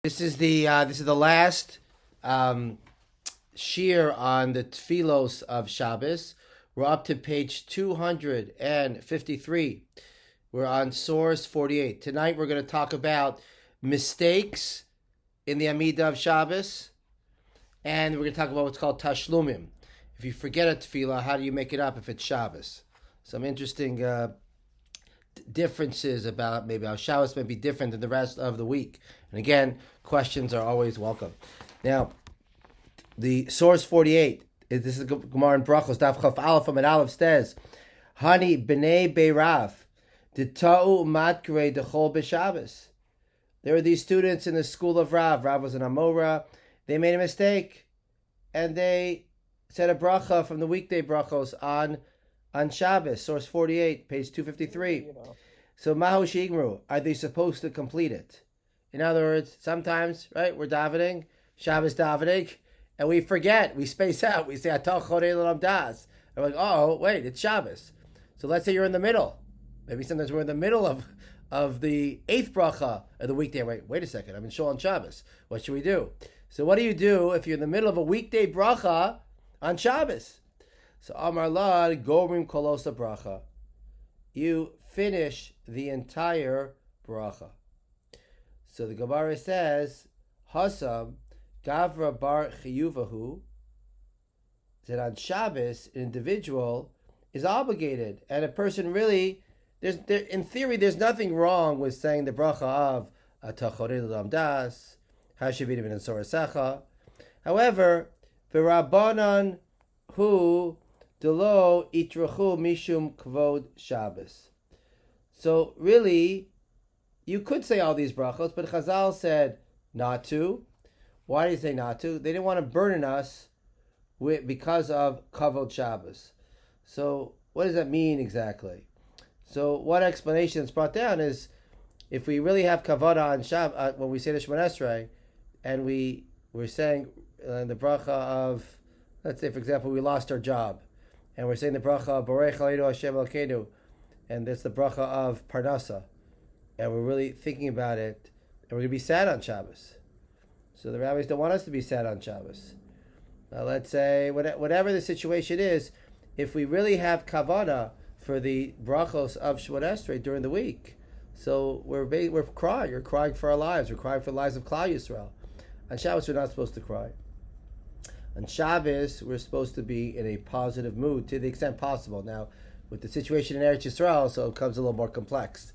This is the last shir on the tefillos of Shabbos. We're up to page 253. We're on source 48. Tonight we're going to talk about mistakes in the Amidah of Shabbos, and we're going to talk about what's called tashlumim. If you forget a tefillah, how do you make it up if it's Shabbos? Some interesting differences about maybe how Shabbos may be different than the rest of the week. And again, questions are always welcome. Now, the source 48, this is Gemara in Brachos, Daf Chaf Aleph and Aleph says, Hani b'nei beirav, d'ta'u matkre dechol b'Shabbos. There were these students in the school of Rav. Rav was an Amora. They made a mistake, and they said a bracha from the weekday brachos on Shabbos, source 48, page 253. So, Mahu Shigmru, are they supposed to complete it? In other words, sometimes, right, we're davening, Shabbos davening, and we forget, we space out, we say, Atah Chorei L'Olam Das. And we're like, oh, wait, it's Shabbos. So let's say you're in the middle. Maybe sometimes we're in the middle of the eighth bracha of the weekday. Wait a second, I'm in Shul on Shabbos. What should we do? So what do you do if you're in the middle of a weekday bracha on Shabbos? So Amar Lad Gomrim Kolosa Bracha. You finish the entire bracha. So the Gemara says, Hasam Gavra Bar Chiyuvahu, that on Shabbos an individual is obligated, and a person really, in theory, there's nothing wrong with saying the bracha of Atah Chorei L'Olam Das, Hashavidim and Sorasecha. However, the Rabbanan who Delo itrachu mishum kvod Shabbos. So really, you could say all these brachos, but Chazal said not to. Why did he say not to? They didn't want to burden us because of kavod Shabbos. So what does that mean exactly? So one explanation that's brought down is if we really have kavod on Shabbos, when we say the Shemona Esrei, and we're saying the bracha of, let's say for example, we lost our job, and we're saying the bracha of Borei Chaleinu Hashem Elokeinu, and that's the bracha of Parnasa, and we're really thinking about it, and we're going to be sad on Shabbos. So the rabbis don't want us to be sad on Shabbos. Now let's say, whatever the situation is, if we really have kavana for the brachos of Shemona Esrei during the week, so we're crying. We're crying for our lives. We're crying for the lives of Klal Yisrael. On Shabbos, we're not supposed to cry. On Shabbos, we're supposed to be in a positive mood to the extent possible. Now, with the situation in Eretz Yisrael, so it becomes a little more complex.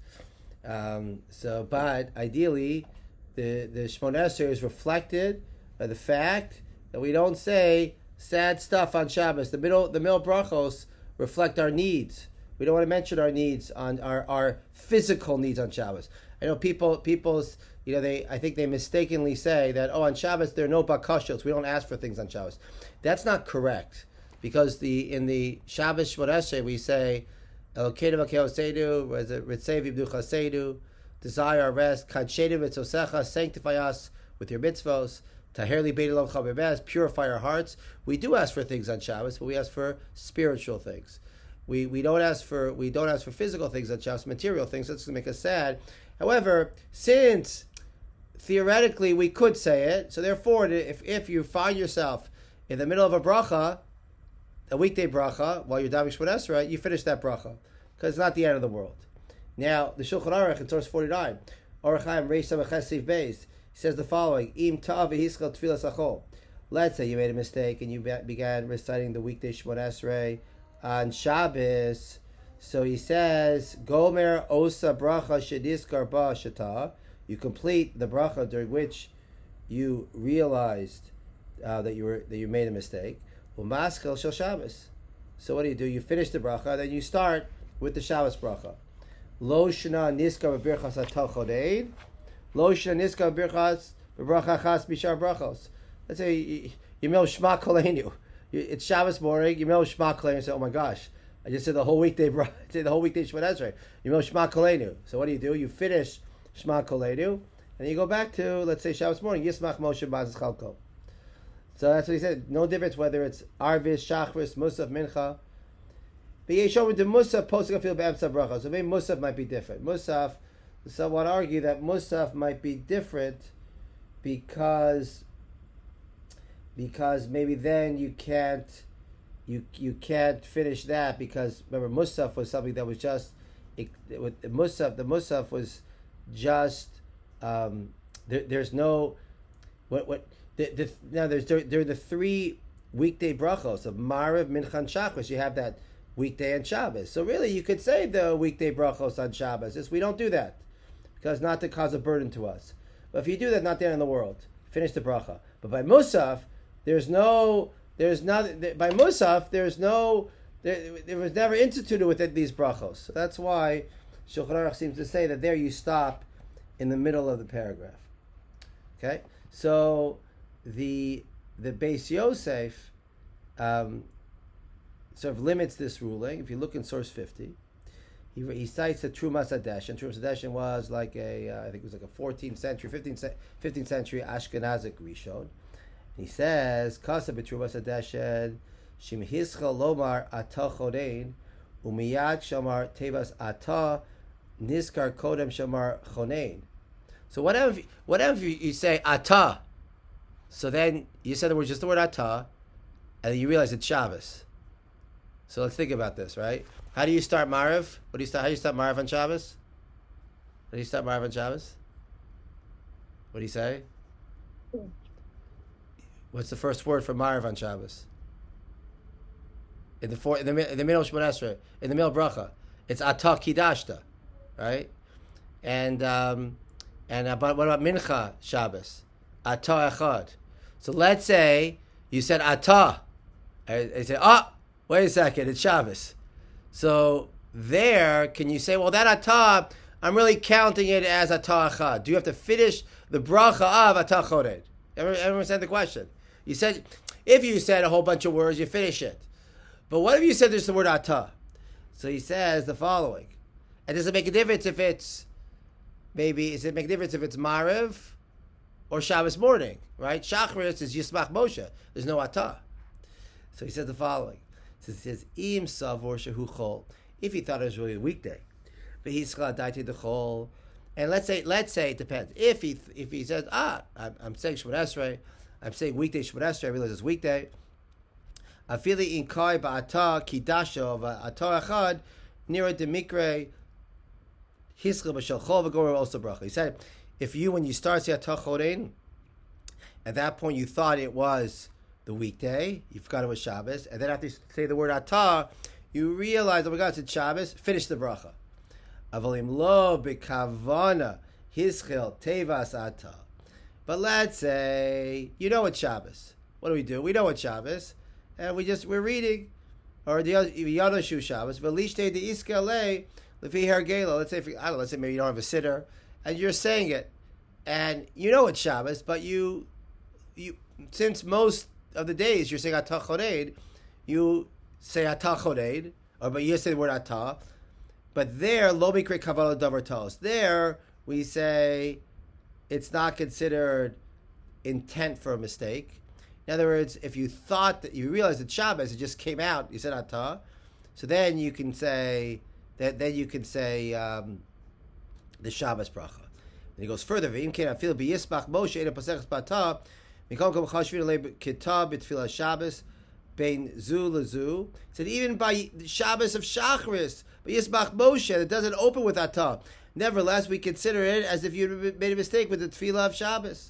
But ideally, the Shemona Esrei is reflected by the fact that we don't say sad stuff on Shabbos. The middle brachos reflect our needs. We don't want to mention our needs on our physical needs on Shabbos. I know people's. I think they mistakenly say that, on Shabbos there are no bakashos. We don't ask for things on Shabbos. That's not correct, because in the Shabbos Shemona Esrei we say, Elokeinu v'keoseinu, Ritzev yibdu chaseinu, desire our rest, Kadsheinu v'tzosecha, sanctify us with your mitzvos, Taher li bein olam chaber, purify our hearts. We do ask for things on Shabbos, but we ask for spiritual things. We don't ask for physical things on Shabbos, material things. That's going to make us sad. However, since theoretically we could say it, so therefore, if you find yourself in the middle of a bracha, a weekday bracha, while you're davening Shemona Esrei, you finish that bracha, because it's not the end of the world. Now, the Shulchan Aruch in source 49, Orach Chaim Reish Samach Chesif Beis, he says the following: Im ta'av v'hischal tefillas achol. Let's say you made a mistake and you began reciting the weekday Shemona Esrei on Shabbos. So he says, Gomer osa bracha shediskar ba shata. You complete the bracha during which you realized that you made a mistake. Umaskel shel Shabbos. So what do? You finish the bracha, then you start with the Shabbos bracha. Lo shana niskar b'birchas atah chodein. Lo shana niskar b'birchas b'bracha chas b'shar brachos. Let's say you mil shma koleinu. It's Shabbos morning. You mil shma koleinu. You say, oh my gosh, I just said the whole weekday Shemona Esrei. You mil shma koleinu. So what do? You finish Shema Koleinu, and then you go back to, let's say, Shabbos morning, Yismach Moshe Bazis Chalko. So that's what he said. No difference whether it's Arvis, Shachris, Musaf, Mincha. But Yeshua with the Musaf posting a field be'emsa bracha. So maybe Musaf might be different. Musaf, some want to argue that Musaf might be different because maybe then you can't finish that, because remember Musaf was something that was just the Musaf was just there's no now there are the three weekday brachos of Mariv, Mincha, and Shacharis. You have that weekday and Shabbos. So really, you could say the weekday brachos on Shabbos. Just we don't do that because not to cause a burden to us. But if you do that, not the end of the world. Finish the bracha. But by Musaf, there was never instituted with it these brachos. So that's why Shulchan Aruch seems to say that there you stop in the middle of the paragraph. Okay, so the Beis Yosef sort of limits this ruling. If you look in source 50, he cites the Trumas Hadeshen. Trumas Hadeshen was like I think it was like a 15th century Ashkenazic Rishon. He says, Kasa b'Trumas Hadeshen, Shim Hischel Lomar Atah Chodein, Umiyad Shamar Tevas Atah, Niskar Kodem Shamar Chonein. So whatever you say Atah, so then you said the word, just the word Atah, and then you realize it's Shabbos. So let's think about this, right? How do you start Mariv? How do you start Mariv on Shabbos? How do you start Mariv on Shabbos? What do you say? What's the first word for Mariv on Shabbos? In the middle of Shemona Esrei, in the middle of bracha, it's Atah Kidashta, right? And what about Mincha Shabbos? Atah Echad. So let's say you said Atah. I say, wait a second, it's Shabbos. So there, can you say, well, that Atah, I'm really counting it as Atah Echad. Do you have to finish the bracha of Atah Chodein? Everyone understand the question? You said, if you said a whole bunch of words, you finish it. But what if you said just the word Atah? So he says the following. And does it make a difference if it's, does it make a difference if it's Mariv or Shabbos morning, right? Shacharis is Yismach Moshe. There's no Atah. So he says the following. So he says, Im Savor Shehu Chol. If he thought it was really a weekday. But he's Daiti the Chol. And let's say it depends. If he says, I'm saying Shemona Esrei, I'm saying weekday Shemona Esrei, I realize it's weekday. Afili in Kai Ba'atah Kidasha of Atah Echad, Nira Demikre, Hischel B'Shel Chol V'Gor also bracha. He said, when you start saying Atah Chodein, at that point you thought it was the weekday, you forgot it was Shabbos, and then after you say the word Atah, you realize, oh my God, it's Shabbos, finish the bracha. Avolim lo b'kavana hischel tevas Atah. But let's say, you know it's Shabbos. What do? We know it's Shabbos. And we're reading, or the Yadoshu Shabbos, Velishte de Iskale, Lefi Hergela. Let's say maybe you don't have a sitter, and you're saying it, and you know it's Shabbos, but you since most of the days you're saying Atah Chodein, you say Atah Chodein, but you say the word Atah, but there, Lo Mikre Kavala Davar Tos. There, we say it's not considered intent for a mistake. In other words, if you thought that you realized that Shabbos, it just came out, you said Atah, so then you can say that. Then you can say the Shabbos bracha. And he goes further. V'im ken afil b'yisbach Moshe ena paseches b'atah mikom kom chashvin alei kitab b'tfilah Shabbos bein zu lezu. Said even by the Shabbos of Shacharis, b'yisbach Moshe, it doesn't open with Atah. Nevertheless, we consider it as if you made a mistake with the tfilah of Shabbos.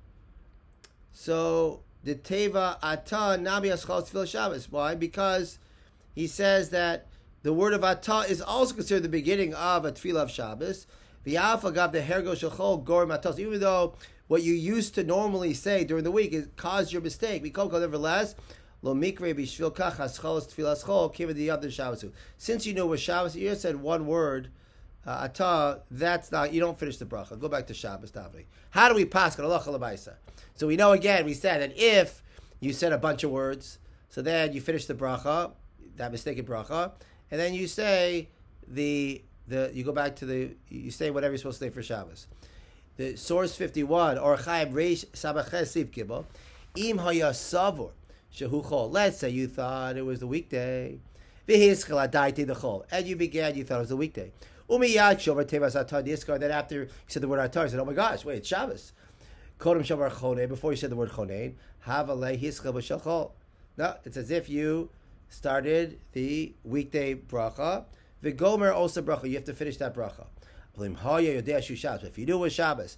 So the Teva Atah Nabi Aschal Tefillah Shabbos. Why? Because he says that the word of Atah is also considered the beginning of a Tefillah of Shabbos. V'yaf agav the Hergo Shechol Gor Matos. Even though what you used to normally say during the week is caused your mistake. Nevertheless, Lo Mikre B'Shvil Kach Aschal Tefillah Aschol Kiva the other Shabbos. Since you know it was Shabbos, you just said one word. Atah, that's not, you don't finish the bracha. Go back to Shabbos davening. How do we pass on halacha l'maisa? So we know again, we said that if you said a bunch of words, so then you finish the bracha, that mistaken bracha, and then you say you go back to you say whatever you're supposed to say for Shabbos. The source 51, or Chaim Reish Sabaches Siv Gimel, Im Haya Savor Shehu Chol. Let's say you thought it was the weekday, V'hischel Adaiti the Chol, and you thought it was the weekday. Umiyad Shomer Tevas Atah Niskar. Then after you said the word Atah, you said, "Oh my gosh, wait, it's Shabbos." Kodem Shamar Chonein, before you said the word Chonein, Havalei Hischel B'Shel Chol. No, it's as if you started the weekday bracha. V'gomer also bracha. You have to finish that bracha. If you do it with Shabbos,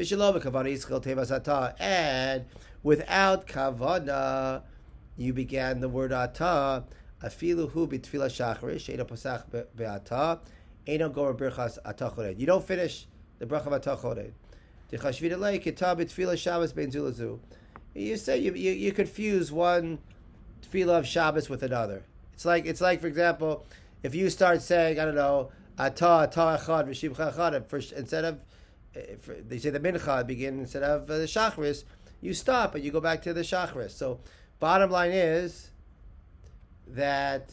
and without kavana, you began the word atah. Afilu hu b'tfila shachris she'ena posach be'atah, eno gomer birchas atah chorein. You don't finish the bracha of atah chorein. T'chashvid alei kitah b'tfila Shabbos bein zu lezu. You say you confuse one tefillah of Shabbos with another. It's like for example, if you start saying, I don't know, atah echad v'shivcha echad, instead of they say the mincha begin instead of the shachris, you stop and you go back to the shachris. So bottom line is that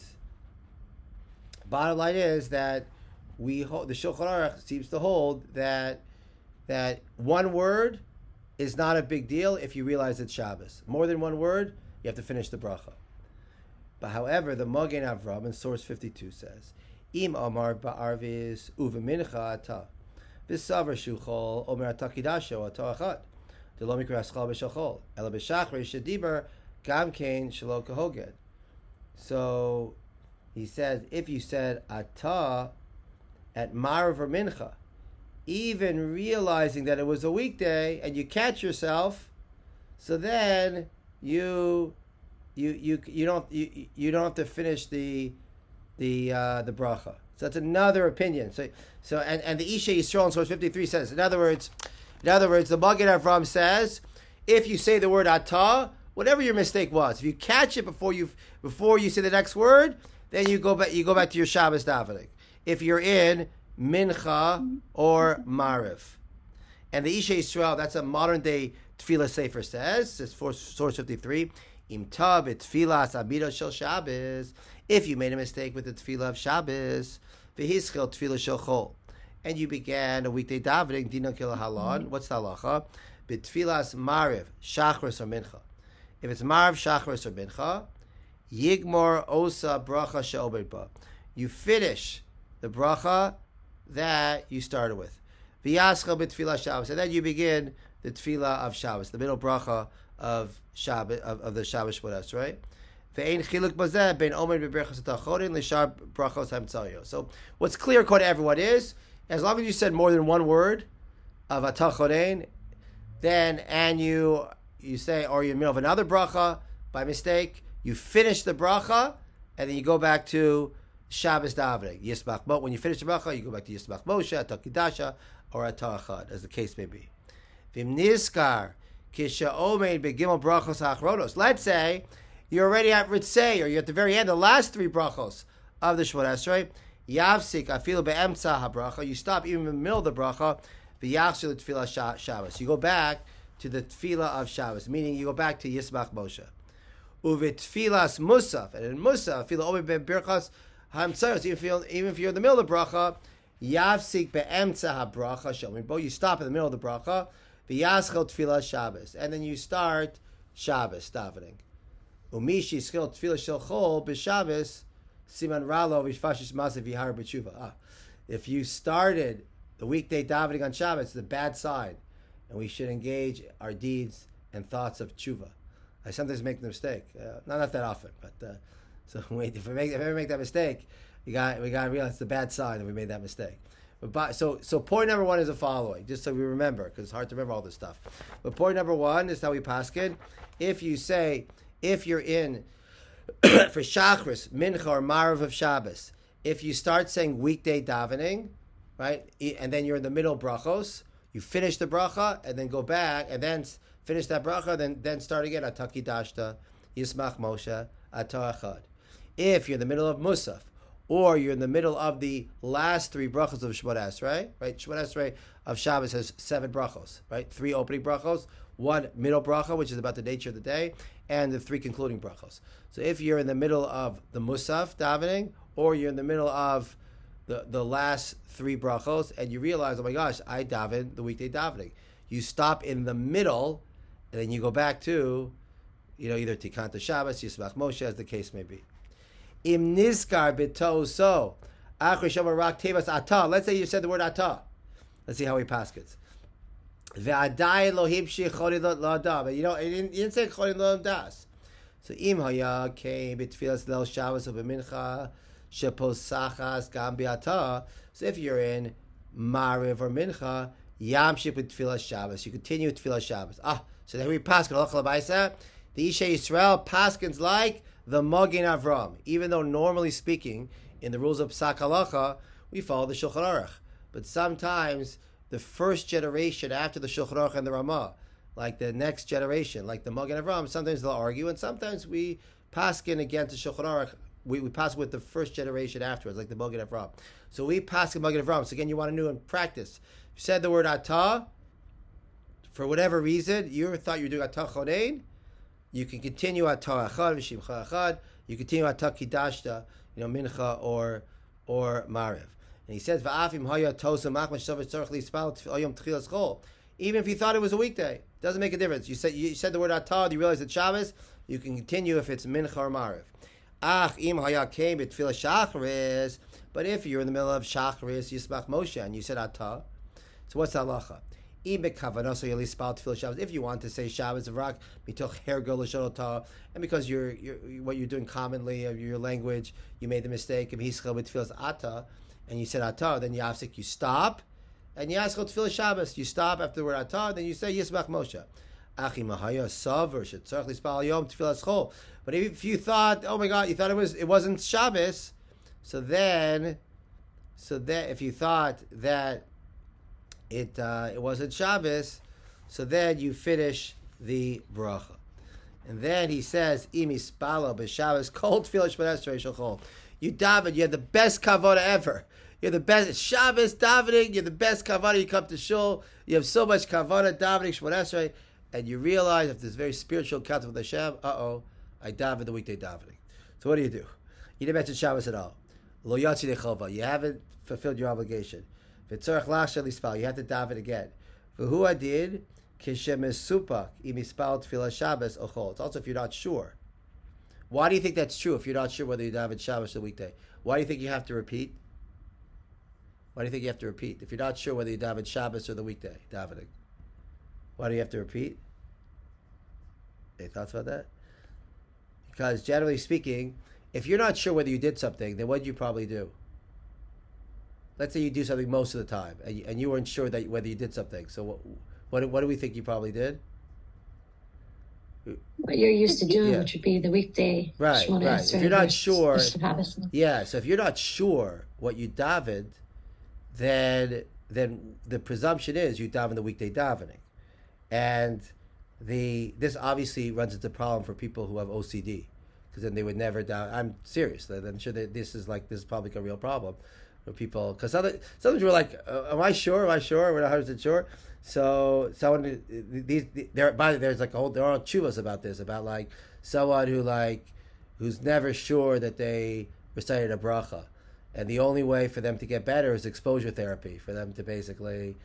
we hold, the Shulchan Aruch seems to hold that one word is not a big deal if you realize it's Shabbos. More than one word, you have to finish the bracha. But however, the Magen Avraham in source 52 says, Im Amar ba'arvis uve mincha atah, v'savar shuchol omer atah kidasho atah achad, d'lo mikra aschal b'shachol, ela b'shachri shediber gam kein shelo kahoged. So he says, if you said atah at Marav or mincha, even realizing that it was a weekday and you catch yourself, so then you don't have to finish the bracha. So that's another opinion. So and the Isha Yisrael in source 53 says, in other words, the Magen Avraham says, if you say the word atah, whatever your mistake was, if you catch it before you say the next word, then you go back to your Shabbos davening. If you're in mincha or mariv, and the Isha Yisrael, that's a modern day tefillah sefer, says, it's for source 53. Im tab et tefillas amidah shel Shabbos. If you made a mistake with the tefillah of Shabbos, v'hischel tefillah shel chol, and you began a weekday davening, dina kil halon. What's the halacha? B'tefillas mariv, shachris or mincha. If it's mariv, shachris or mincha, yigmor osa bracha she'omed ba. You finish the bracha that you started with. V'yaschel b'tefillah Shabbos, and then you begin the tefillah of Shabbos, the middle bracha of Shabbos, of the Shabbos Shmonas, right? So what's clear according to everyone is, as long as you said more than one word of atah chorein, then and you say, or you're in the middle of another bracha by mistake, you finish the bracha and then you go back to Shabbos davening. Yismach Mo. When you finish the bracha, you go back to Yismach Moshe, atah kidasha, or atah achad, as the case may be. V'im nizkar kisha omeid begimel brachos hachronos. Let's say you're already at Ritzei, or you're at the very end, the last three brachos of the Shemona Esrei. Yavsik afilu be'emtza habracha. You stop even in the middle of the bracha. V'yachshel tefillah Shabbos. You go back to the tefillah of Shabbos, meaning you go back to Yismach Moshe. Uv'tefillas musaf, and in musaf afilu omeid ben birchas hamtzayos. Even if you're in the middle of the bracha, yavsik be'emtza habracha shomim. You stop in the middle of the bracha. V'yaschel tefillah Shabbos, and then you start Shabbos davening. Umishi skil tefillah shel chol b'Shabbos siman ralo v'shfashish masav v'yihar b'tshuva. If you started the weekday davening on Shabbos, it's a bad sign, and we should engage our deeds and thoughts of tshuva. I sometimes make the mistake, not that often, but so if we ever make that mistake, we got to realize it's a bad sign that we made that mistake. But so point number one is the following, just so we remember, because it's hard to remember all this stuff. But point number one is how we paskin. If you're in for Shachris, Mincha, or Marav of Shabbos, if you start saying weekday davening, right, and then you're in the middle brachos, you finish the bracha, and then go back, and then finish that bracha, then start again, Atah Kidashta, Yismach Moshe, Atah Echad. If you're in the middle of Musaf, or you're in the middle of the last three brachos of Shemona Esrei, right? Shemona Esrei of Shabbos has 7 brachos, right? 3 opening brachos, 1 middle bracha, which is about the nature of the day, and the 3 concluding brachos. So if you're in the middle of the Musaf davening, or you're in the middle of the last 3 brachos, and you realize, oh my gosh, I daven the weekday davening. You stop in the middle, and then you go back to, either Tikanta Shabbos, Yismach Moshe, as the case may be. Im nizkar b'toso achri shomer rak tevas atah. Let's say you said the word atah. Let's see how he paskets. Ve'adai lo himshi chori lo adam. You know, you didn't say chori lo das. So im haya came betfilas lel Shabbos u'b'mincha sheposachas gam bi'ata. So if you're in Mariv or Mincha, yamshik b'tfilas Shabbos. You continue tfilas Shabbos. So then we pass halacha l'maisa. The Isha Yisrael paskins like the Magen Avram. Even though normally speaking, in the rules of Psak Halacha, we follow the Shulchan Aruch. But sometimes the first generation after the Shulchan Aruch and the Ramah, like the next generation, like the Magen Avram, sometimes they'll argue, and sometimes we paskin against the Shulchan Aruch. We pass with the first generation afterwards, like the Magen Avram. So we paskin Magen Avram. So again, you want to know in practice. If you said the word atah, for whatever reason, you thought you were doing atah chonein, you can continue atah achad v'shimcha achad. You continue atah kidashta, mincha or mariv. And he says va'afim haya tosa machmash sover tzarich lispal oyom tchilas chol. Even if you thought it was a weekday, doesn't make a difference. You said the word atah, you realize it's Shabbos. You can continue if it's mincha or mariv. Ach im haya came b'tfilah shacharis. But if you're in the middle of shacharis yismach Moshe and you said atah, so what's the halacha? If you want to say Shabbos V'rak mitoch hergo l'shon otah, and because you're what you're doing commonly of your language, you made the mistake of hischel b'tfilas atah, and you said atah, then you stop, and you ask tfilas Shabbos. You stop after the word atah, then you say Yismach Moshe. But if you thought, oh my God, you thought it wasn't Shabbos, so then if you thought that it wasn't Shabbos, so then you finish the bracha. And then he says, Imi spalo b'Shabbos kol tefillah shmoneh esrei shel. You daven, you have the best kavod ever. You're the best Shabbos davening, you're the best kavod. You come to shul, you have so much kavod davening shmoneh esrei, and you realize if this very spiritual encounter with Hashem, I daven the weekday davening. So what do? You didn't mention Shabbos at all. Lo yatsi dechova. You haven't fulfilled your obligation. V'tzorach lashel lispal. You have to daven again. V'hu adid kishem supak imispal tefillah Shabbos ochol. It's also if you're not sure. Why do you think that's true? If you're not sure whether you daven Shabbos or weekday, why do you think you have to repeat? Why do you think you have to repeat? If you're not sure whether you daven Shabbos or the weekday davening, why do you have to repeat? Any thoughts about that? Because generally speaking, if you're not sure whether you did something, then what do you probably do? Let's say you do something most of the time, and you weren't sure that whether you did something. So what do we think you probably did? What you're used to doing, which would be the weekday. Right. If you're not sure, so if you're not sure what you davened, then the presumption is you daven the weekday davening, and this obviously runs into a problem for people who have OCD, because then they would never daven. I'm serious. I'm sure that this is probably a real problem. People, because sometimes we're like, am I sure? We're not 100% sure. So someone, there's like there are chuvas about this, about like someone who's never sure that they recited a bracha, and the only way for them to get better is exposure therapy, for them to basically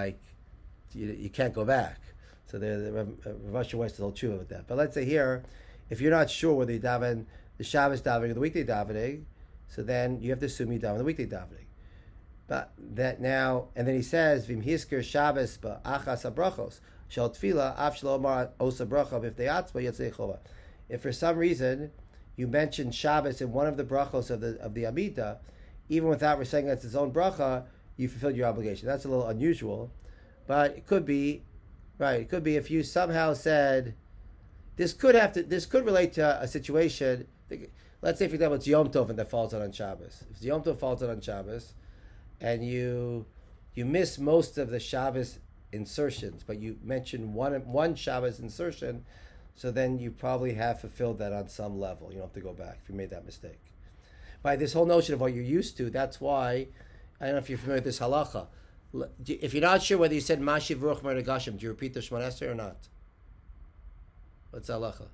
you can't go back. So the Rav Asher Weiss does a whole tshuva with that. But let's say here, if you're not sure whether you daven the Shabbos davening or the weekday davening, so then you have to assume you daven the weekday davening. But that now, and then he says, Vim hisker Shabbos ba'achas abrachos shel tefillah af shelo omar osa bracha b'ifnei atzma yotzei chova. If for some reason you mention Shabbos in one of the brachos of the Amidah, even without reciting it's its own bracha, you fulfilled your obligation. That's a little unusual, but it could be right. It could be if you somehow said this could relate to a situation. Let's say, for example, it's Yom Tov and that falls out on Shabbos. If Yom Tov falls out on Shabbos, and you miss most of the Shabbos insertions, but you mention one Shabbos insertion, so then you probably have fulfilled that on some level. You don't have to go back if you made that mistake. By this whole notion of what you're used to, that's why, I don't know if you're familiar with this halacha. If you're not sure whether you said Mashiv Ruch Meragashim, do you repeat the Shemona Esrei or not? What's the halacha?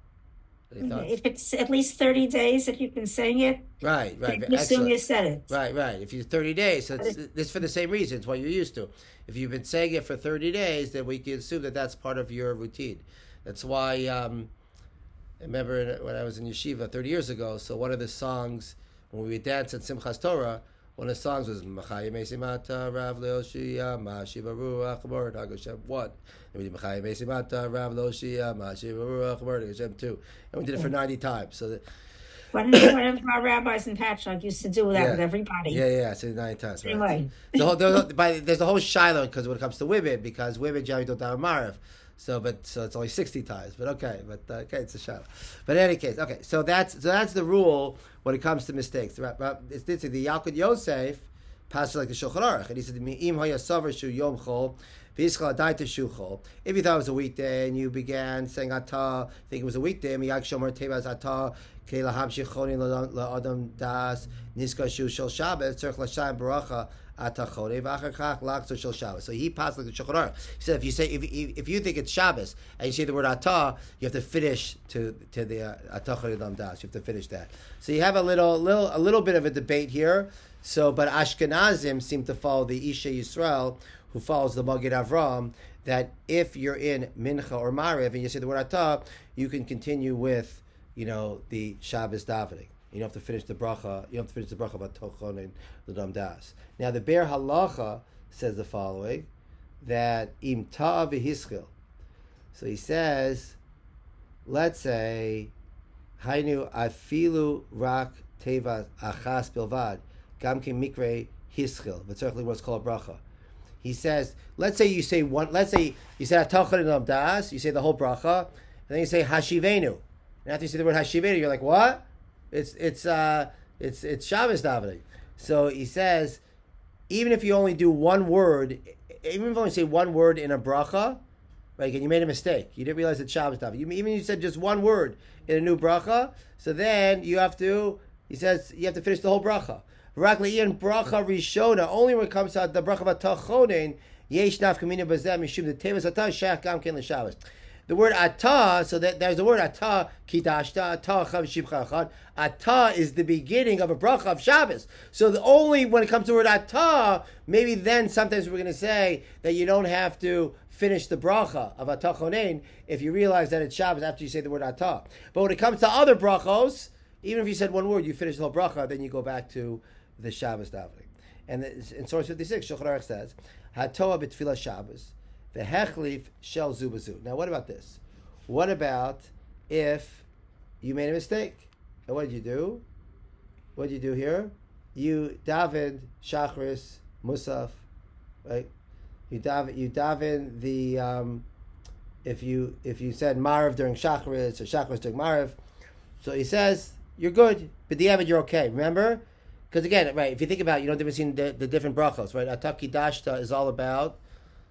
If it's at least 30 days that you've been saying it, right. You assume you said it. Right. If you 30 days, so it's for the same reason. It's what you're used to. If you've been saying it for 30 days, then we can assume that that's part of your routine. That's why I remember when I was in yeshiva 30 years ago. So one of the songs when we would dance at Simchas Torah One of the songs was Machayim Esimata Rav Leoshia Mashiva Ruach Word Hagoshem 1. And we did Machayim Esimata Rav Leoshia Mashiva Ruach Word Hagoshem 2. And we did it for 90 times. So one of our rabbis in Patchogue used to do that with everybody. Yeah, so 90 times. Same right. way. There's the whole shiloh because when it comes to women, because women generally don't have Marav. So it's only 60 times, but okay, it's a shiloh. But in any case, okay, so that's the rule when it comes to mistakes. It's the Yalkut Yosef passed like the Shulchan Aruch, and he said, "Im hayasavar shu yom chol, v'yischal adaita shu chol." If you thought it was a weekday and you began saying atah, think it was a weekday, miyak shomer tevas atah, kei laham shechonin la'adam das niska shu shel Shabbos tzarich l'shayim baracha. So he passed like the Shulchan Aruch. He said, if you think it's Shabbos and you say the word atah, you have to finish to the atah chodei das. You have to finish that. So you have a little bit of a debate here. So, but Ashkenazim seem to follow the Isha Yisrael, who follows the Magid Avram, that if you're in Mincha or Mariv and you say the word atah, you can continue with the Shabbos davening. You don't have to finish the bracha. You don't have to finish the bracha about tochonin l'dam das. Now the Be'er Halacha says the following: that im ta'a v'hischil. So he says, let's say, hainu afilu rak teva achas bilvad gam ki mikre hischil. But certainly what's called bracha. He says, let's say you say tochonin l'dam das. You say the whole bracha, and then you say hashivenu. And after you say the word hashivenu, you're like, what? It's Shabbos davening. So he says, even if you only do one word, even if you only say one word in a bracha, right, and you made a mistake, you didn't realize it's Shabbos davening. Even if you said just one word in a new bracha, so then he says you have to finish the whole bracha. Rakliyan bracha rishona, only when it comes to the bracha of atachonin, yesh nafkamina bazem mishum the tevas atah shach gam ken l'Shabbos. The word atah, so that there's the word atah, kidashta, atah chav shivcha achad. Atah is the beginning of a bracha of Shabbos. So only when it comes to the word atah, maybe then sometimes we're going to say that you don't have to finish the bracha of atah chonein if you realize that it's Shabbos after you say the word atah. But when it comes to other brachos, even if you said one word, you finish the whole bracha, then you go back to the Shabbos davening. And in source 56, Shulchan Aruch says, hatoah b'tfilah Shabbos. The hechlif shel zubazu. Now, what about this? What about if you made a mistake? And what did you do? What did you do here? You davened shachris musaf, right? You daven the if you said marav during shachris or shachris during marav, so he says you're good, but the avid you're okay. Remember, because again, right? If you think about it, you don't even see the different brachos, right? Ataki dashta is all about.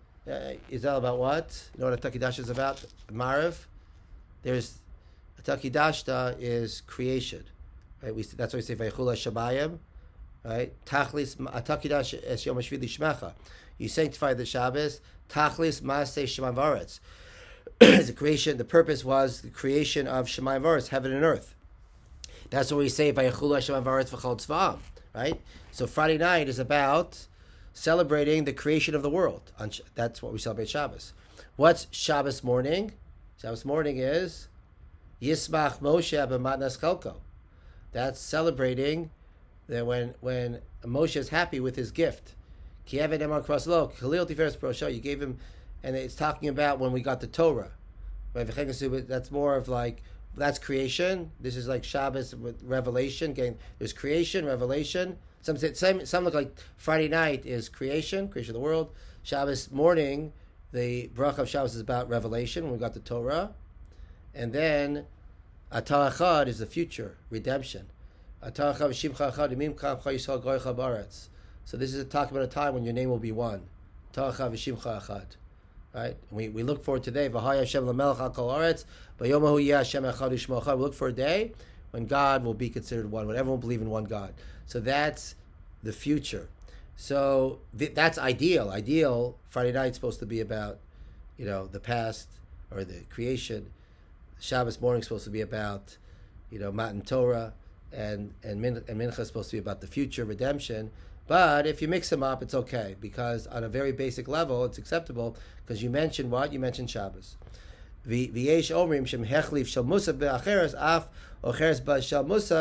Is all about what? You know what a Takidash is about? Mariv. There's a Takidashta is creation, right? That's why we say Vaychula Shabayim, right? Tachlis Atakidash es Yom Hashvili Shmecha. You sanctify the Shabbos. Tachlis Maaseh Shemayim V'Aretz. The creation. The purpose was the creation of Shemayim V'Aretz, heaven and earth. That's what we say Vaychula Shemayim V'Aretz V'Chol Tzva'am, right? So Friday night is about celebrating the creation of the world. That's what we celebrate Shabbos. What's Shabbos morning? Shabbos morning is Yismach Moshe b'matnas chelko. That's celebrating that when Moshe is happy with his gift. Ki eved emar kraslo Khalil tiferes prosho. You gave him, and it's talking about when we got the Torah. Right? That's more of like that's creation. This is like Shabbos with revelation. Again, there's creation, revelation. Some look like Friday night is creation of the world. Shabbos morning, the bracha of Shabbos is about revelation, when we got the Torah. And then Atah Echad is the future, redemption. Atah Echad v'shimcha echad imimcha yisrael goycha b'aretz. So this is talking about a time when your name will be one. Atah Echad v'shimcha echad. Right? We look forward to today. V'haya Hashem l'melech al kol aretz. B'yomahu yeh Hashem echad u'shmo echad. We look for a day when God will be considered one, when everyone will believe in one God. So that's the future. So that's ideal. Ideal, Friday night is supposed to be about, the past or the creation. Shabbos morning is supposed to be about, Matan Torah, and Mincha is supposed to be about the future, redemption. But if you mix them up, it's okay, because on a very basic level, it's acceptable, because you mentioned what? You mentioned Shabbos. V'yesh omrim shem hechlif shel musaf be'acheres af ocheres ba shel musaf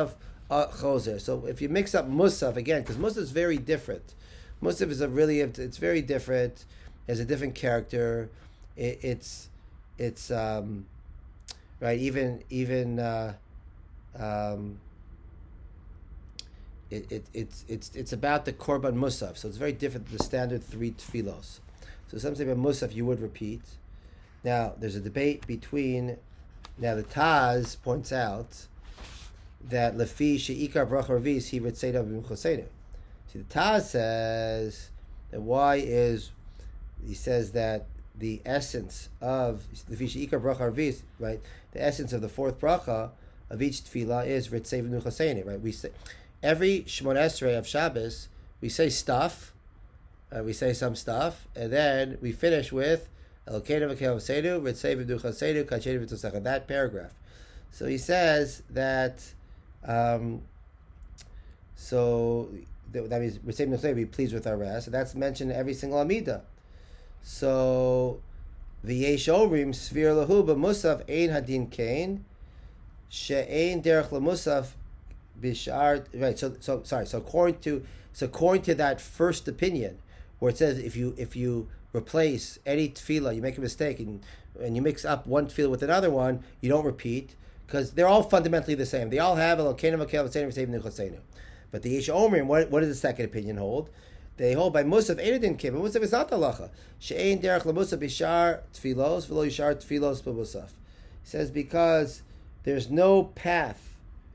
choser. So if you mix up musaf again, because musaf is very different. Musaf is it's very different. Has a different character. It's right. Even it's about the korban musaf. So it's very different than the standard 3 tefillos. So something about musaf you would repeat. Now there's a debate between. Now the Taz points out that lefi sheikar bracha revis he ritzeda b'mchosenu. See, the Taz says that he says that the essence of lefi sheikar bracha revis, right? The essence of the fourth bracha of each tefillah is ritzeda b'mchosenu, right? We say every Shmon Esrei of Shabbos we say stuff, we say some stuff, and then we finish with that paragraph. So he says that. So that means we're be pleased with our rest, and that's mentioned in every single Amida. So the Yesh Omrim Svir Lahu Musaf Ein Hadin Kain She'ein Derech LaMusaf Bishar. Right. So according to that first opinion, where it says if you replace any tefillah, you make a mistake and you mix up one tefillah with another one, you don't repeat, because they're all fundamentally the same. They all have Elokeinu v'Kel v'Tzeinu v'Seivim Nuchasenu. But the Yesh Omrim, what does the second opinion hold? They hold by Musaf Einadin Kim. Musaf is not the halacha. She'ein derech lemusaf bishar tefillos v'lo yishar tefillos b'musaf. He says because there's no path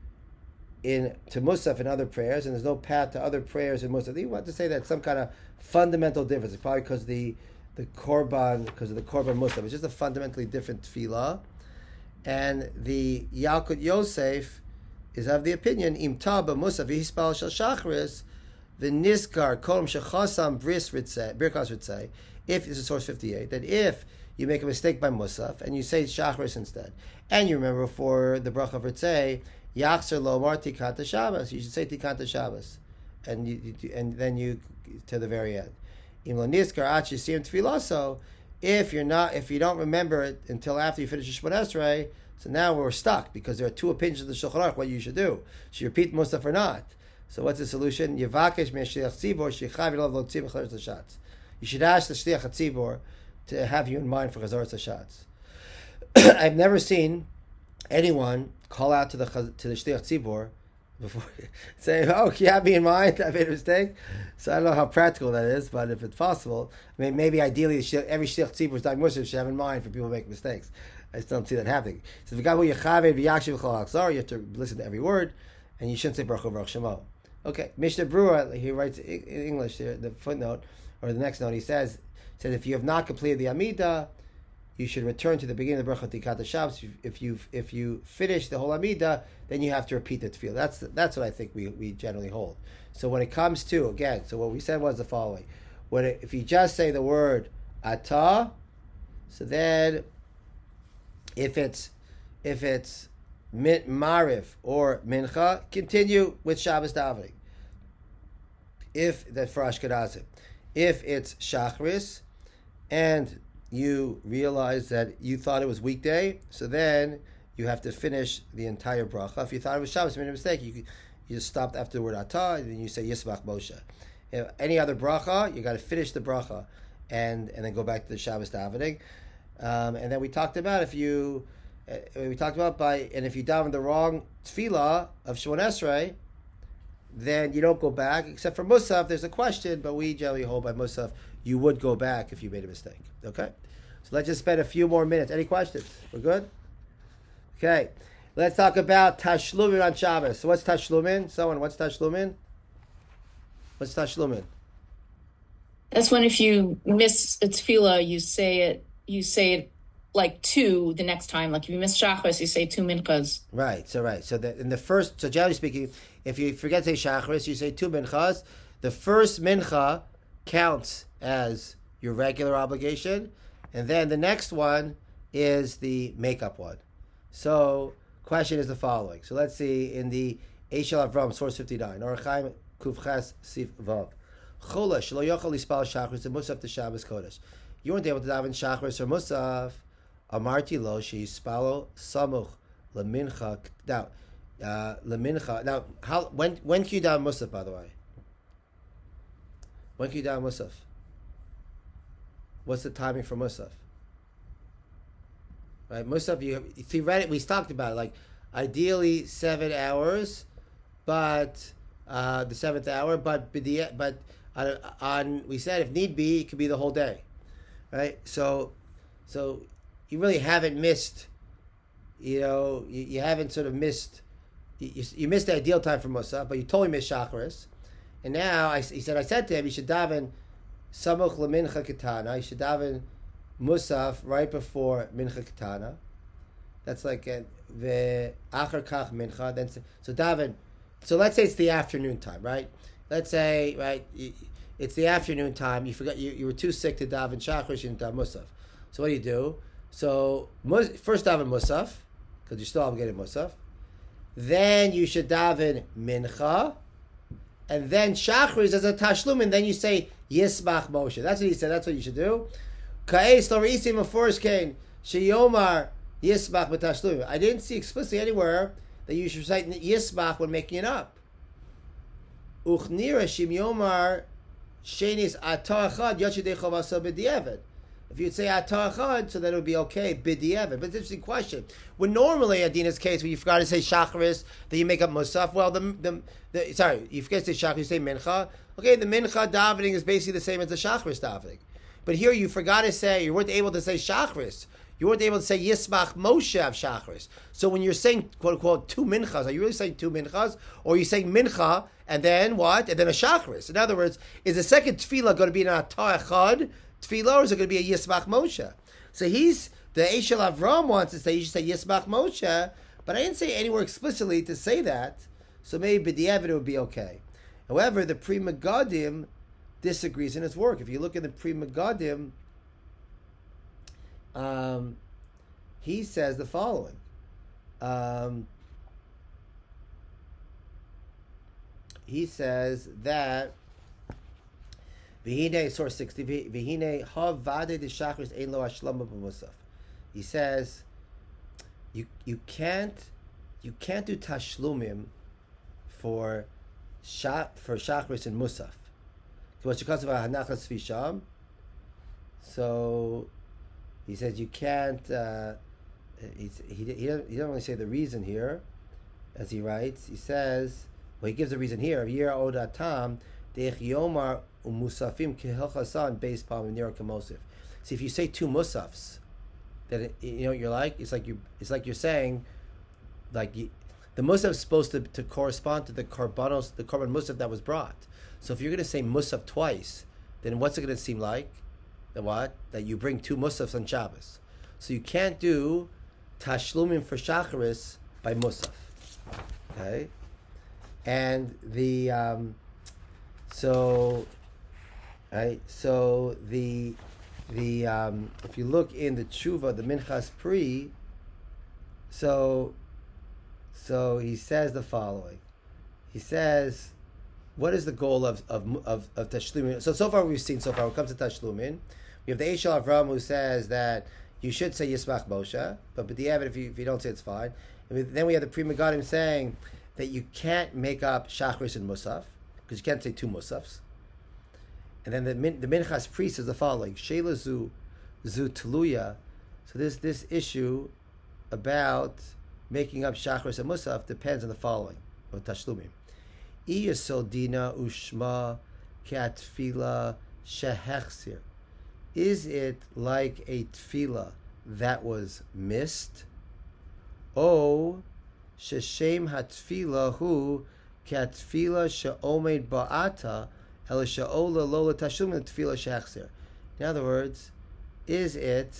to Musaf in other prayers, and there's no path to other prayers in Musaf. They want to say that some kind of fundamental difference. It's probably because of the korban Musaf. It's just a fundamentally different tefillah. And the Yalkut Yosef is of the opinion Im Taba Musaf Yispal Shel Shachris the Niskar Kolom Shechasam Birkas Ritzei. If this is source 58, that if you make a mistake by Musaf and you say Shachris instead, and you remember for the bracha of Ritzei Yachzer Lomar Tikkat Shabbos, you should say Tikkat Shabbos, and then you to the very end. Im Lo Niskar Ach Yisiyim Tfilaso. If you don't remember it until after you finish your Shemon Esrei, so now we're stuck because there are two opinions of the Shulchan Aruch what you should do. Should you repeat Musaf or not? So what's the solution? Yevakesh me'shliach tzibor shechav yelav lo tzibor chazaras hashatz. You should ask the shliach tzibor to have you in mind for chazaras hashatz. I've never seen anyone call out to the shliach tzibor before saying, "Oh, can you have me in mind? I made a mistake." So I don't know how practical that is, but if it's possible, I mean, maybe ideally every shliach tzibor is Muslim should have in mind for people who make mistakes. I still don't see that happening. So you have to listen to every word, and you shouldn't say Baruch Baruch Shemo. Okay, Mishnah Brewer, he writes in English here, the footnote or the next note. He says if you have not completed the Amida, you should return to the beginning of the bracha Tikkat Shabbos. If you finish the whole Amida, then you have to repeat the tefillah. That's what I think we generally hold. So when it comes to again, so what we said was the following: if you just say the word Atah, so then if it's Mariv or Mincha, continue with Shabbos davening. If that for Ashkenazim, if it's Shachris, and you realize that you thought it was weekday, so then you have to finish the entire bracha. If you thought it was Shabbos, you made a mistake, you just stopped after the word Atah, and then you say Yismach Moshe. Any other bracha, you got to finish the bracha, and then go back to the Shabbos davening. And then we talked about if you daven the wrong tefillah of Shemon Esrei, then you don't go back, except for Musaf. There's a question, but we generally hold by Musaf you would go back if you made a mistake. Okay? So let's just spend a few more minutes. Any questions? We're good? Okay. Let's talk about Tashlumin on Shabbos. So what's Tashlumin? What's Tashlumin? What's Tashlumin? That's when if you miss a tefillah, you say it like two the next time. Like if you miss Shachris, you say two minchas. Right. So generally speaking, if you forget to say Shachris, you say two minchas. The first mincha counts as your regular obligation, and then the next one is the makeup one. So, question is the following. So let's see in the Eshel Avram, source 59, Orachaim Kufches Sif Vav. Chola shelo yochel lispal Shachris and Musaf to Shabbos Kodesh. You weren't able to daven Shachris or Musaf. Amarti lo sheispalo samuch lemincha. Now, lemincha. Now, when can you daven musaf? By the way, when can you daven musaf? What's the timing for musaf? Right, musaf. If you read it, we talked about it. Like ideally 7 hours, but the 7th hour. But on we said if need be, it could be the whole day. Right, so you really haven't missed. You haven't sort of missed. You missed the ideal time for musaf, but you totally missed shacharis. And now he said to him, you should daven samuch lemincha katana. You should daven musaf right before mincha katana. That's like the achar kach mincha. Then so daven. So let's say it's the afternoon time, right? Let's say it's the afternoon time. You forgot you were too sick to daven shacharis. You didn't daven musaf. So what do? So first daven musaf because you're still obligated musaf. Then you should daven mincha, and then shachris as a tashlum, and then you say yisbach Moshe. That's what he said. That's what you should do. Ka'es lo reisim aforish kain sheyomar yisbach b'tashlum. I didn't see explicitly anywhere that you should recite yisbach when making it up. Uchnira shim yomar shenis atah achad yachidei chavasa b'diavad. If you'd say atah achad, so then it would be okay b'diavad. But it's an interesting question. When normally, Adina's case, when you forgot to say shachris, then you make up musaf. Well, you forget to say shachris, you say mincha. Okay, the mincha davening is basically the same as the shachris davening. But here you forgot to say, you weren't able to say shachris. You weren't able to say yismach Moshe of shachris. So when you're saying, quote unquote, 2 minchas, are you really saying 2 minchas? Or are you saying mincha, and then what? And then a shachris. In other words, is the second tefillah going to be an atah echad tefillah, or is it going to be a yismach Moshe? So the Eshel Avram wants to say you should say yismach Moshe, but I didn't say anywhere explicitly to say that, so maybe b'diavad it would be okay. However, the Pri Megadim disagrees in his work. If you look at the Pri Megadim, he says the following. He says that V'hine, source 60, V'hine ha vade de shachris ein lo hashlama b'musaf. He says you can't do tashlumim for shachris and musaf. So he says you can't. He doesn't really say the reason here, as he writes. He says, well, he gives a reason here. Yer odatam deich yomar umusafim kehilchasan based palm nira kamosif. See, if you say 2 musafs, then you're like it's like you're saying, like the musaf is supposed to correspond to the korban musaf that was brought. So if you're going to say musaf twice, then what's it going to seem like? That you bring 2 musafs on Shabbos. So you can't do tashlumim for shacharis by musaf. Okay, and the if you look in the tshuva, the Minchas Pri, so he says the following. He says, what is the goal of Tashlumin? So far we've seen, when it comes to Tashlumin, we have the Eshel Avram who says that you should say Yismach Moshe, but b'diavad, if you don't say it's fine. And then we have the Pri Megadim saying that you can't make up Shachris and Musaf, because you can't say 2 Musafs. And then the Minchas Pri says the following: Sheila zu Tluya. So this issue about making up Shachris and Musaf depends on the following of Tashlumim. Iyasodina ushma katfila shehechsir. Is it like a tefillah that was missed? O sheshem hatfila hu katfila she'omed ba'ata el she'ola lola tashlum tefillah shehechsir. In other words, is it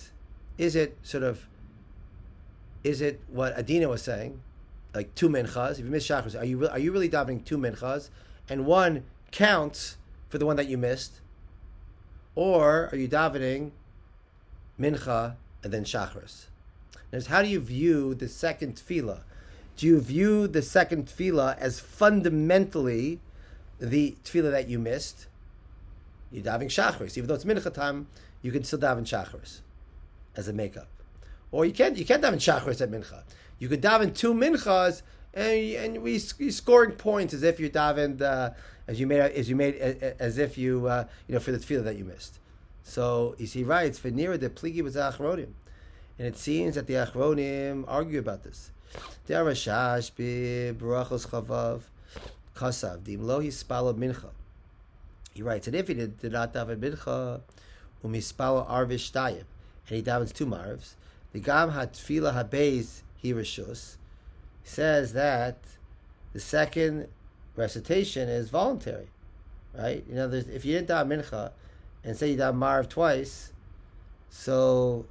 what Adina was saying, like 2 minchas? If you miss shachris, are you really davening 2 minchas, and 1 counts for the one that you missed, or are you davening mincha and then shachris? Now, how do you view the second tefillah? Do you view the second tefillah as fundamentally the tefillah that you missed? You're davening shachris, even though it's mincha time, you can still daven shachris as a makeup. Or you can't daven shachris at mincha. You could daven 2 minchas and you're scoring points as if you davened as if you for the tefillah that you missed. So he writes v'nira de pligi b'zachronim, and it seems that the achronim argue about this. The Rashash b'Barachos Chavav Kasav dim lo hispalo mincha. He writes that if he did not daven mincha umispalo arvish tayib, and he davens 2 marvs, the gam hatfila habeis he rishus, says that the second recitation is voluntary, right? If you didn't daven mincha and say you daven marv twice, so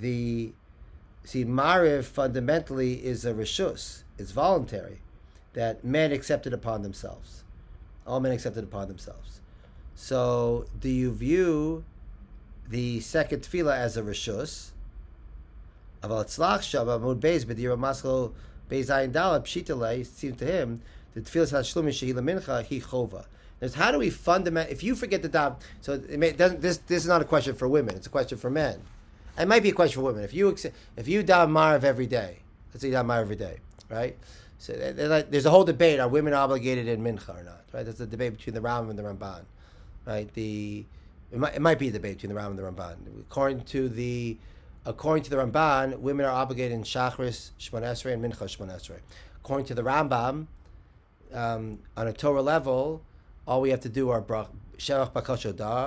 marv fundamentally is a rishus. It's voluntary, that men accepted upon themselves. All men accepted upon themselves. So, do you view the second tefillah as a rishus? Aval tzlach shaba mud beis b'dira maskal beis ayin dalad pshitale. It seems to him the tefillah hashlumi shehila mincha hi chova. How do we if you forget the daven? So this is not a question for women. It's a question for men. It might be a question for women. If you daven marv every day, let's say you daven marv every day, right? So there's a whole debate: are women obligated in mincha or not? Right? There's a debate between the Rambam and the Ramban. Right? It might be a debate between the Rambam and the Ramban. According to the Ramban, women are obligated in Shachris Shmon Esrei and Mincha Shmon Esrei. According to the Rambam, on a Torah level, all we have to do are Shevach Bakasha Da,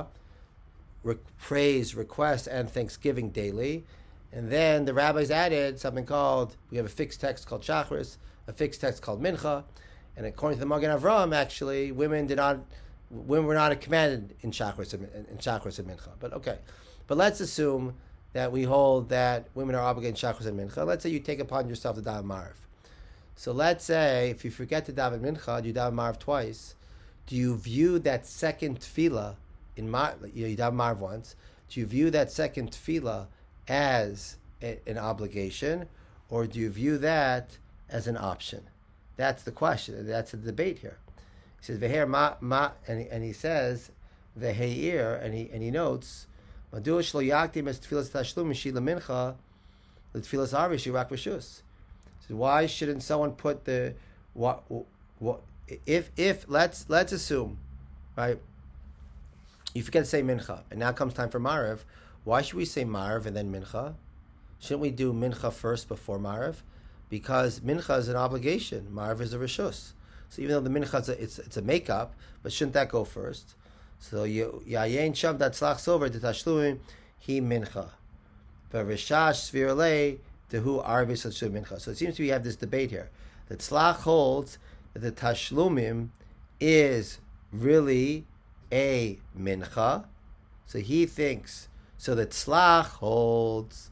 praise, request, and thanksgiving daily. And then the rabbis added something we have a fixed text called Shachris, a fixed text called Mincha, and according to the Magen Avraham, actually, women were not commanded in Shachris and Mincha. But okay, but let's assume that we hold that women are obligated in Shachris and Mincha. Let's say you take upon yourself to daven marv. So let's say if you forget to daven Mincha, you daven marv twice. Do you view that second tefillah in you daven marv once? Do you view that second tefillah as an obligation, or do you view that as an option? That's the question. That's the debate here. He says veher ma, and he says veheir, and he notes madua shlo yaktim es tefillas tashlum mishila mincha the tefillas arvish yirak rishus. So why shouldn't someone put the what if let's assume, right? You forget to say mincha, and now comes time for marv. Why should we say marv and then mincha? Shouldn't we do mincha first before marv? Because mincha is an obligation, marv is a rishus. So even though the mincha it's a makeup, but shouldn't that go first? So yayin sham dat tzlach sover de tashluim he mincha, v'rishash svirlei dehu arvis tashluim mincha. So it seems to be we have this debate here. The tzlach holds that the tashlumim is really a mincha. So he thinks. So the tzlach holds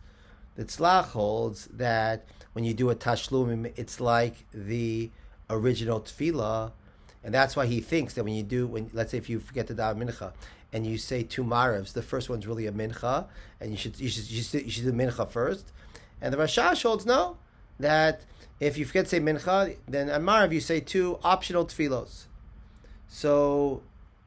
that when you do a tashlumim, it's like the original tefillah, and that's why he thinks that when let's say if you forget to daven mincha and you say 2 marvs, the first one's really a mincha, and you should do mincha first. And the Rashash holds no, that if you forget to say mincha, then on marv you say 2 optional tefillos. So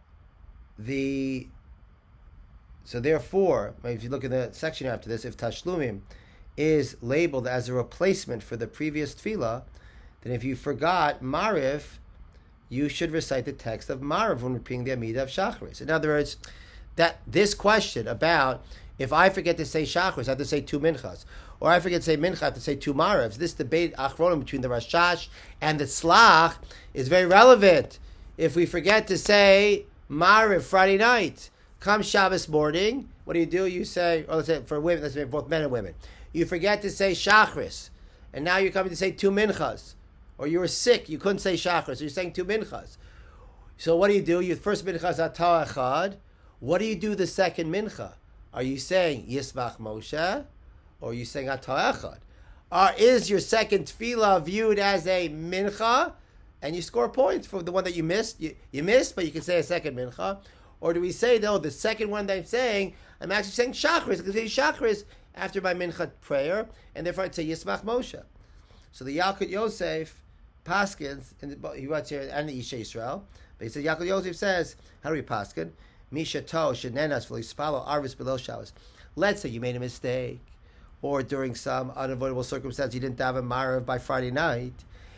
therefore, if you look at the section after this, if tashlumim is labeled as a replacement for the previous tefillah, then if you forgot Mariv, you should recite the text of Mariv when repeating the Amidah of Shachris. In other words, that this question about if I forget to say Shachris, I have to say 2 minchas, or I forget to say mincha, I have to say 2 Marivs. This debate achronim between the Rashash and the Tzlach is very relevant. If we forget to say Mariv Friday night, come Shabbos morning, what do? You say, or let's say for women, let's say both men and women, you forget to say Shachris, and now you're coming to say 2 minchas. Or you were sick, you couldn't say shachar, so you're saying 2 minchas. So what do? Your first mincha is atah echad. What do you do the second mincha? Are you saying Yisbach Moshe? Or are you saying atah echad? Or is your second tefillah viewed as a mincha, and you score points for the one that you missed? You missed, but you can say a second mincha. Or do we say, no, the second one that I'm actually saying shachris, because it's shachris after my mincha prayer, and therefore I'd say Yisbach Moshe. So the Yalkut Yosef Paskins, he writes here, and the Isha Yisrael, but he said, Yaakov Yosef says, how do we Paskin? Misha to shenenas v'lispalo arvis below Shabbos. Let's say you made a mistake, or during some unavoidable circumstance you didn't daven Marav by Friday night.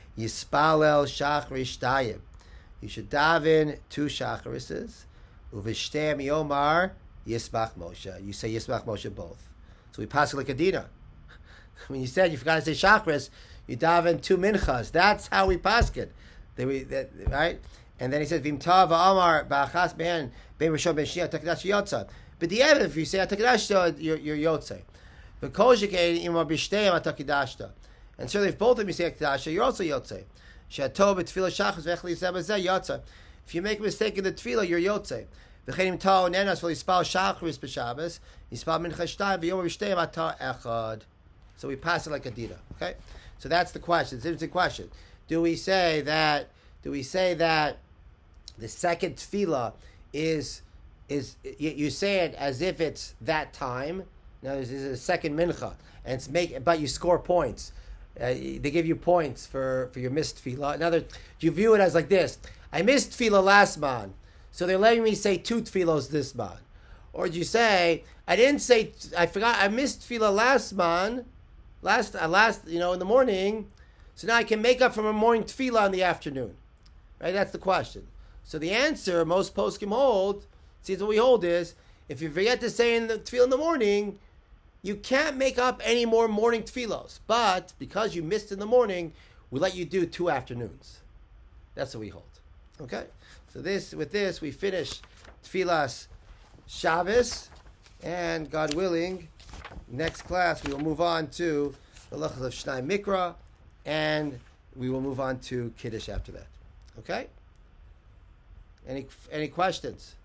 Yispalel Shachris Shtayim. You should daven 2 Shacharises. Uvishtem Yomar Yisbach Moshe. You say Yisbach Moshe both. So we pass it like a dina. When you said you forgot to say Shachris, you daven 2 minchas. That's how we pass it. Right? And then he says, Vim Tav Amar Ba'achas Ben Ben Rishon Ben Shia Takdash Yotza. But the evidence, if you say Takdash, you're Yotze. But Kojikein Imar Bishteim Atakidashta. And certainly if both of them you say Takdash, you're also Yotze. Shatov B'Tfilah Shachris V'Echli Zebazeh Yotze. If you make a mistake in the Tfilah, you're Yotze. V'chenim Ta'o Nenas V'Yispal Shachris B'Shabbos Yispal Mincha Shtayim V'Yom Bishteim Ata Echad. So we pass it like a dina. Okay? So that's the question. It's an interesting question. Do we say that the second tefillah is you say it as if it's that time? Now there's a second mincha, and but you score points. They give you points for your missed tefillah. In other, you view it as like this: I missed tefillah last man, so they're letting me say 2 tefillos this man. Or do you say I forgot I missed tefillah last man, last in the morning, so now I can make up from a morning tefillah in the afternoon. Right? That's the question. So the answer, most poskim hold, see what we hold is, if you forget to say in the tefillah in the morning, you can't make up any more morning tefillos. But because you missed in the morning, we let you do 2 afternoons. That's what we hold. Okay? So with this, we finish tefillas Shabbos, and God willing, next class we will move on to the Halachos of Shnai Mikra, and we will move on to Kiddush after that. Okay? Any questions?